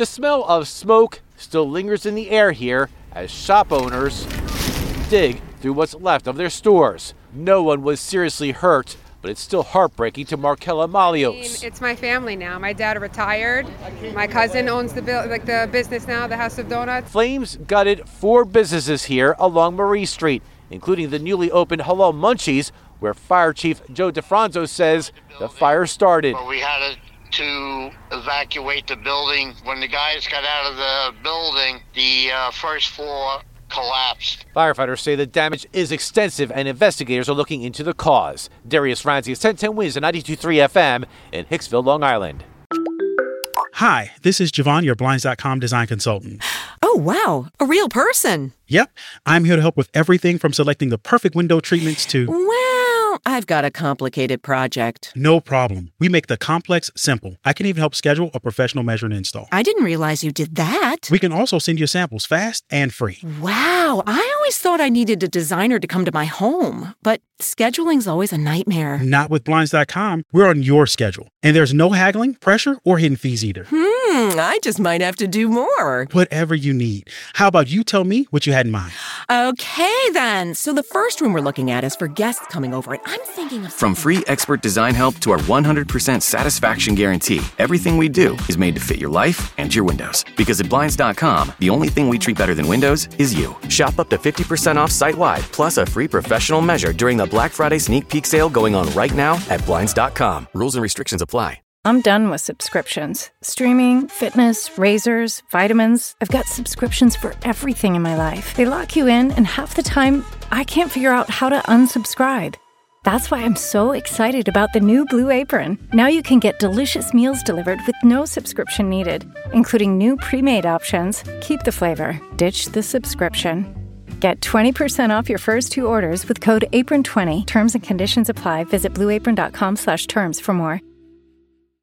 The smell of smoke still lingers in the air here as shop owners dig through what's left of their stores. No one was seriously hurt, but it's still heartbreaking to Markella Malios. It's my family now. My dad retired. My cousin owns the business now, the House of Donuts. Flames gutted 4 businesses here along Marie Street, including the newly opened Hello Munchies, where Fire Chief Joe DeFranzo says the fire started. Well, we had to evacuate the building. When the guys got out of the building, the first floor collapsed. Firefighters say the damage is extensive and investigators are looking into the cause. Darius Ranzi, 1010 Wins and 92.3 FM in Hicksville, Long Island. Hi, this is Javon, your Blinds.com design consultant. Oh, wow. A real person. Yep. I'm here to help with everything from selecting the perfect window treatments to... Well, I've got a complicated project. No problem. We make the complex simple. I can even help schedule a professional measure and install. I didn't realize you did that. We can also send you samples fast and free. Wow. I always thought I needed a designer to come to my home, but scheduling's always a nightmare. Not with Blinds.com. We're on your schedule. And there's no haggling, pressure, or hidden fees either. I just might have to do more. Whatever you need. How about you tell me what you had in mind? Okay, then. So the first room we're looking at is for guests coming over, and I'm thinking of... From free expert design help to our 100% satisfaction guarantee, everything we do is made to fit your life and your windows. Because at Blinds.com, the only thing we treat better than windows is you. Shop up to 50% off site-wide, plus a free professional measure during the Black Friday sneak peek sale going on right now at Blinds.com. Rules and restrictions apply. I'm done with subscriptions. Streaming, fitness, razors, vitamins. I've got subscriptions for everything in my life. They lock you in, and half the time, I can't figure out how to unsubscribe. That's why I'm so excited about the new Blue Apron. Now you can get delicious meals delivered with no subscription needed, including new pre-made options. Keep the flavor. Ditch the subscription. Get 20% off your first 2 orders with code APRON20. Terms and conditions apply. Visit blueapron.com/terms for more.